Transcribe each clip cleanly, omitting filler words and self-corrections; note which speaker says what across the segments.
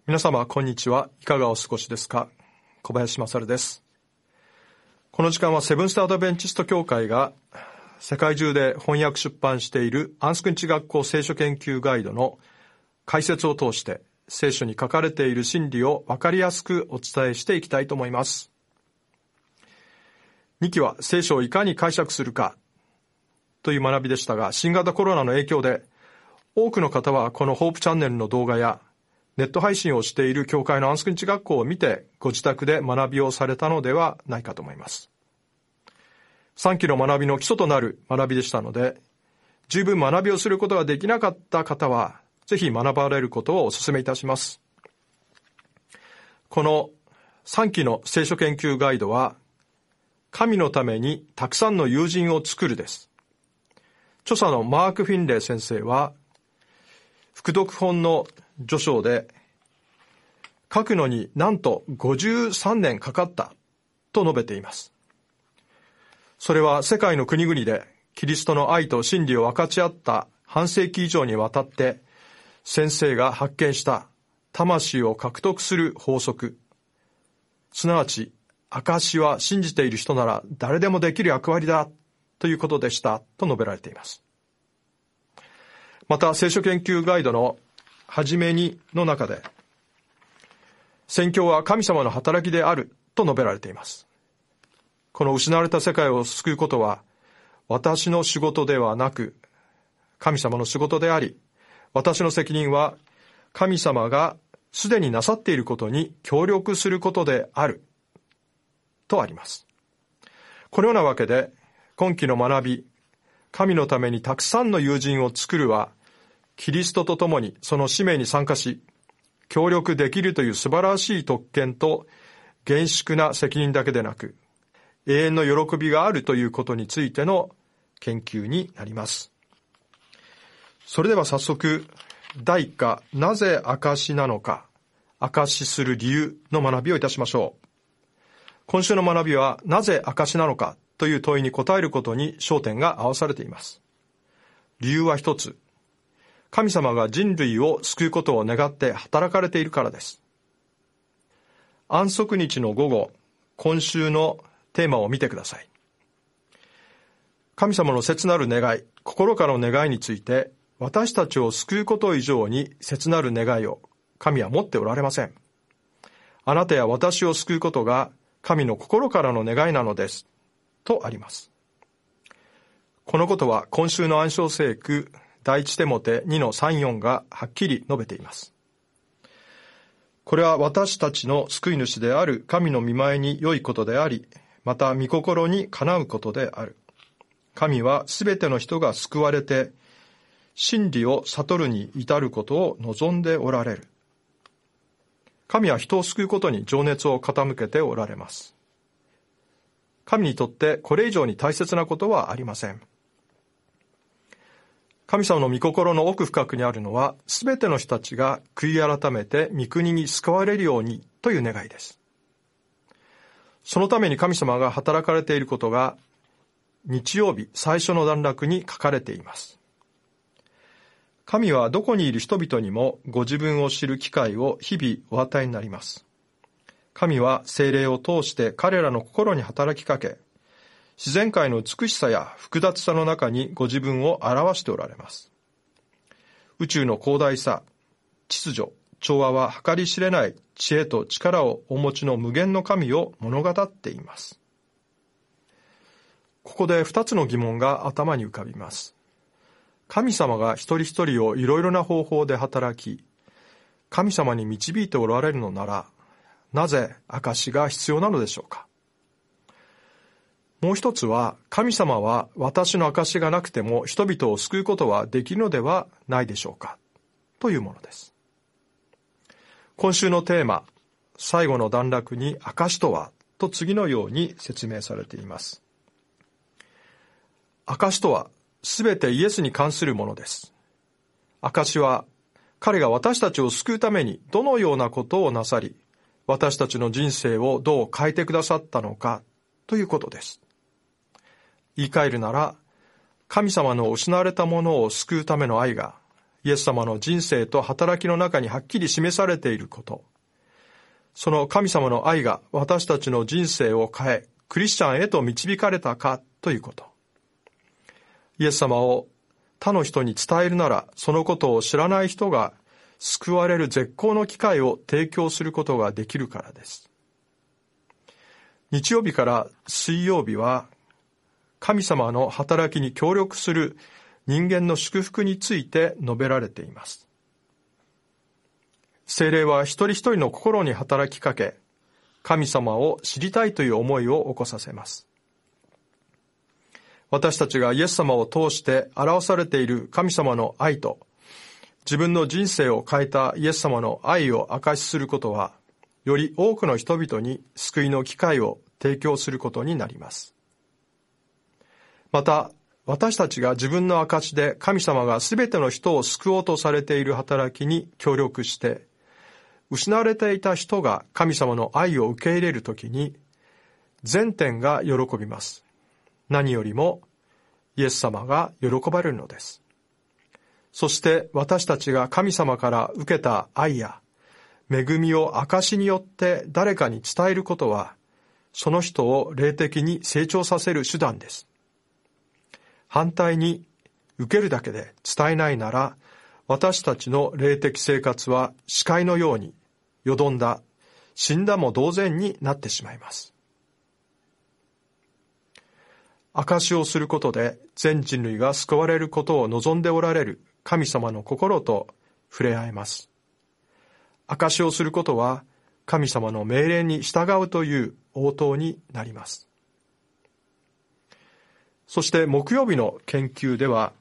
Speaker 1: 皆様こんにちは。いかがお過ごしですか？小林勝です。この時間はセブンステアドベンチスト協会が世界中で翻訳出版しているアンスクンチ学校聖書研究ガイドの解説を通して聖書に書かれている真理を分かりやすくお伝えしていきたいと思います。2期は聖書をいかに解釈するかという学びでしたが、新型コロナの影響で多くの方はこのホープチャンネルの動画やネット配信をしている教会のアンスクンチ学校を見てご自宅で学びをされたのではないかと思います。3期の学びの基礎となる学びでしたので、十分学びをすることができなかった方はぜひ学ばれることをお勧めいたします。この3期の聖書研究ガイドは、神のためにたくさんの友人を作るです。著者のマーク・フィンレイ先生は副読本の序章で、書くのになんと53年かかったと述べています。それは世界の国々でキリストの愛と真理を分かち合った半世紀以上にわたって先生が発見した魂を獲得する法則、すなわち証は信じている人なら誰でもできる役割だということでしたと述べられています。また聖書研究ガイドのはじめにの中で、宣教は神様の働きであると述べられています。この失われた世界を救うことは私の仕事ではなく神様の仕事であり、私の責任は神様がすでになさっていることに協力することであるとあります。このようなわけで今期の学び、神のためにたくさんの友人を作るは、キリストと共にその使命に参加し、協力できるという素晴らしい特権と厳粛な責任だけでなく、永遠の喜びがあるということについての研究になります。それでは早速、第1課、なぜ証なのか、証する理由の学びをいたしましょう。今週の学びは、なぜ証なのかという問いに答えることに焦点が合わされています。理由は一つ。神様が人類を救うことを願って働かれているからです。安息日の午後、今週のテーマを見てください。神様の切なる願い、心からの願いについて、私たちを救うこと以上に切なる願いを神は持っておられません。あなたや私を救うことが神の心からの願いなのです。とあります。このことは今週の暗唱聖句第一テモテ2の3、4がはっきり述べています。これは私たちの救い主である神の御前に良いことであり、また御心にかなうことである。神はすべての人が救われて真理を悟るに至ることを望んでおられる。神は人を救うことに情熱を傾けておられます。神にとってこれ以上に大切なことはありません。神様の御心の奥深くにあるのは、すべての人たちが悔い改めて御国に救われるようにという願いです。そのために神様が働かれていることが、日曜日最初の段落に書かれています。神はどこにいる人々にもご自分を知る機会を日々お与えになります。神は聖霊を通して彼らの心に働きかけ、自然界の美しさや複雑さの中にご自分を表しておられます。宇宙の広大さ、秩序、調和は計り知れない知恵と力をお持ちの無限の神を物語っています。ここで2つの疑問が頭に浮かびます。神様が一人一人をいろいろな方法で働き、神様に導いておられるのなら、なぜ証が必要なのでしょうか。もう一つは、神様は私の証がなくても人々を救うことはできるのではないでしょうかというものです。今週のテーマ、最後の段落に証とはと次のように説明されています。証とはすべてイエスに関するものです。証は彼が私たちを救うためにどのようなことをなさり、私たちの人生をどう変えてくださったのかということです。言い換えるなら、神様の失われたものを救うための愛がイエス様の人生と働きの中にはっきり示されていること、その神様の愛が私たちの人生を変え、クリスチャンへと導かれたかということ。イエス様を他の人に伝えるなら、そのことを知らない人が救われる絶好の機会を提供することができるからです。日曜日から水曜日は、神様の働きに協力する人間の祝福について述べられています。聖霊は一人一人の心に働きかけ、神様を知りたいという思いを起こさせます。私たちがイエス様を通して表されている神様の愛と、自分の人生を変えたイエス様の愛を証しすることは、より多くの人々に救いの機会を提供することになります。また、私たちが自分の証で神様がすべての人を救おうとされている働きに協力して、失われていた人が神様の愛を受け入れるときに、全天が喜びます。何よりも、イエス様が喜ばれるのです。そして私たちが神様から受けた愛や恵みを証によって誰かに伝えることは、その人を霊的に成長させる手段です。反対に受けるだけで伝えないなら、私たちの霊的生活は死海のようによどんだ、死んだも同然になってしまいます。証しをすることで全人類が救われることを望んでおられる神様の心と触れ合えます。証しをすることは神様の命令に従うという応答になります。そして木曜日の研究では、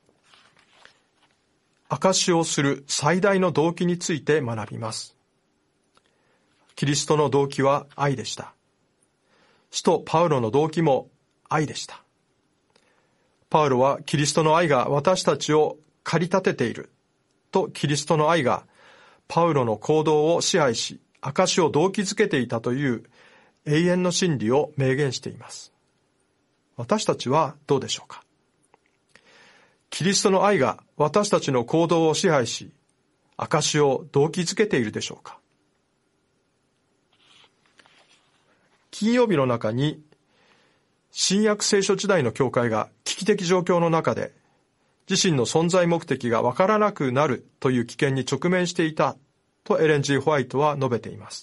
Speaker 1: 証しをする最大の動機について学びます。キリストの動機は愛でした。使徒パウロの動機も愛でした。パウロはキリストの愛が私たちを駆り立てていると、キリストの愛がパウロの行動を支配し、証しを動機づけていたという永遠の真理を明言しています。私たちはどうでしょうか。キリストの愛が私たちの行動を支配し、証しを動機づけているでしょうか。金曜日の中に、新約聖書時代の教会が危機的状況の中で、自身の存在目的がわからなくなるという危険に直面していたとエレン・G・ホワイトは述べています。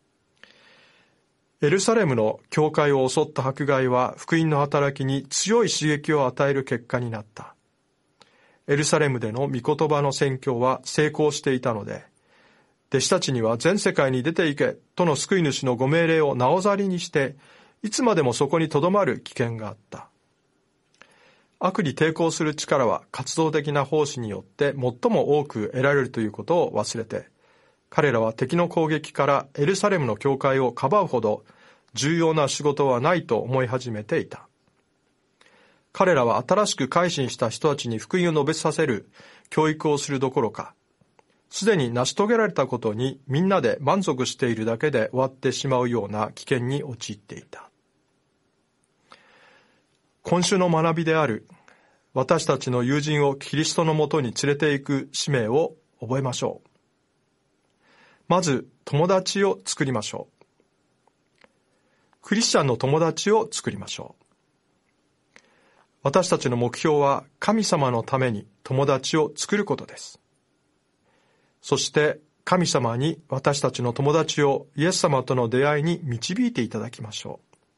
Speaker 1: エルサレムの教会を襲った迫害は福音の働きに強い刺激を与える結果になった。エルサレムでの御言葉の宣教は成功していたので、弟子たちには全世界に出て行けとの救い主のご命令をなおざりにして、いつまでもそこにとどまる危険があった。悪に抵抗する力は活動的な奉仕によって最も多く得られるということを忘れて、彼らは敵の攻撃からエルサレムの教会をかばうほど重要な仕事はないと思い始めていた。彼らは新しく改心した人たちに福音を述べさせる教育をするどころか、すでに成し遂げられたことにみんなで満足しているだけで終わってしまうような危険に陥っていた。今週の学びである、私たちの友人をキリストのもとに連れて行く使命を覚えましょう。まず、友達を作りましょう。クリスチャンの友達を作りましょう。私たちの目標は神様のために友達を作ることです。そして神様に私たちの友達をイエス様との出会いに導いていただきましょう。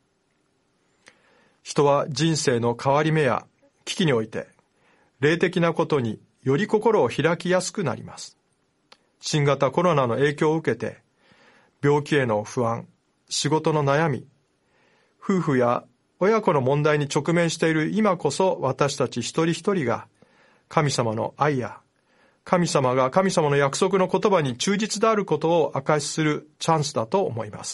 Speaker 1: 人は人生の変わり目や危機において霊的なことにより心を開きやすくなります。新型コロナの影響を受けて病気への不安、仕事の悩み、夫婦や親子の問題に直面している今こそ、私たち一人一人が神様の愛や神様が神様の約束の言葉に忠実であることを証しするチャンスだと思います。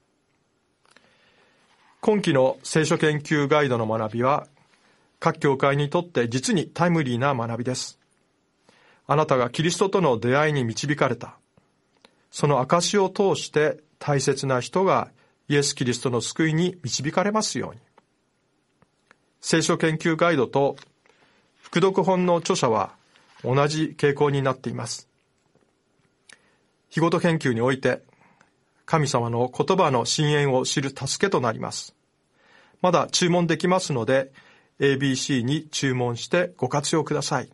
Speaker 1: 今期の聖書研究ガイドの学びは、各教会にとって実にタイムリーな学びです。あなたがキリストとの出会いに導かれた。その証を通して大切な人がイエス・キリストの救いに導かれますように。聖書研究ガイドと副読本の著者は同じ傾向になっています。日ごと研究において、神様の言葉の深淵を知る助けとなります。まだ注文できますので、ABC に注文してご活用ください。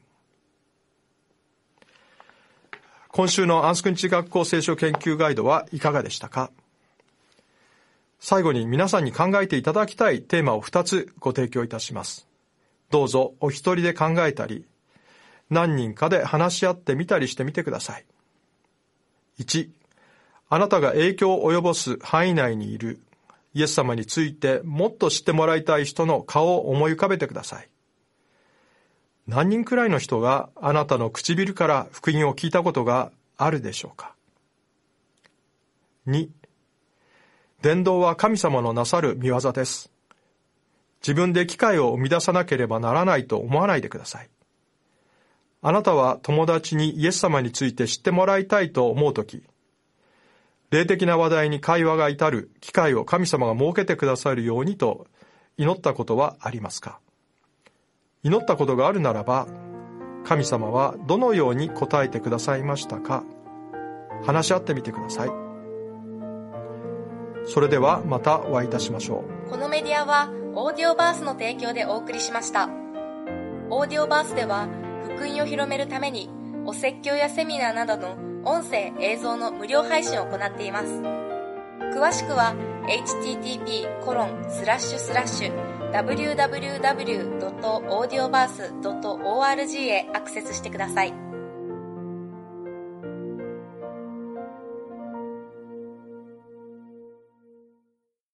Speaker 1: 今週のアンスクンチ学校聖書研究ガイドはいかがでしたか？最後に皆さんに考えていただきたいテーマを2つご提供いたします。どうぞお一人で考えたり、何人かで話し合ってみたりしてみてください。1、あなたが影響を及ぼす範囲内にいるイエス様についてもっと知ってもらいたい人の顔を思い浮かべてください。何人くらいの人があなたの唇から福音を聞いたことがあるでしょうか？ 2、伝道は神様のなさる御業です。自分で機会を生み出さなければならないと思わないでください。あなたは友達にイエス様について知ってもらいたいと思うとき、霊的な話題に会話が至る機会を神様が設けてくださるようにと祈ったことはありますか？祈ったことがあるならば、神様はどのように答えてくださいましたか？話し合ってみてください。それではまたお会いいたしましょう。
Speaker 2: このメディアはオーディオバースの提供でお送りしました。オーディオバースでは福音を広めるためにお説教やセミナーなどの音声映像の無料配信を行っています。詳しくは http://www.audioverse.org へアクセスしてください。